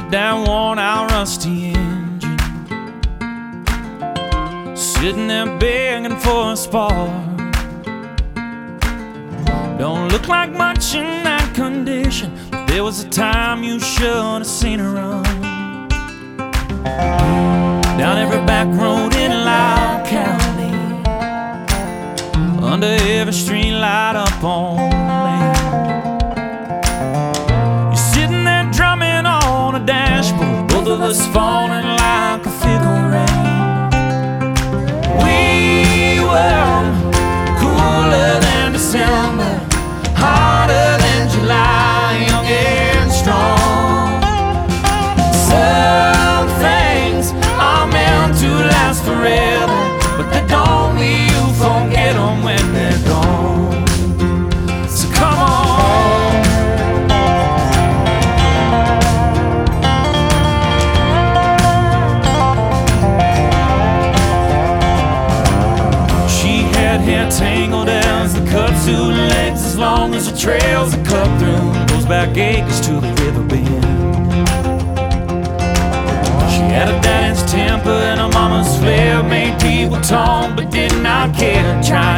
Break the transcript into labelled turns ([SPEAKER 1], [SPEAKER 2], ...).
[SPEAKER 1] that worn-out, rusty engine, sitting there begging for a spark. Don't look like much in that condition, but there was a time you should have seen her run. Down every back road in Loudoun County, under every street light up on Main. You're sitting there drumming on a dashboard, both of us falling like a fickle rain. We were cooler than December, harder than July, young and strong. Some things are meant to last forever, but they don't mean you forget them when they're gone. So come on. She had hair tangled as the cut suit, legs as long as the trails that cut through those back acres to the river bend. She had a daddy's temper and a mama's flair, made people talk but did not care. Tried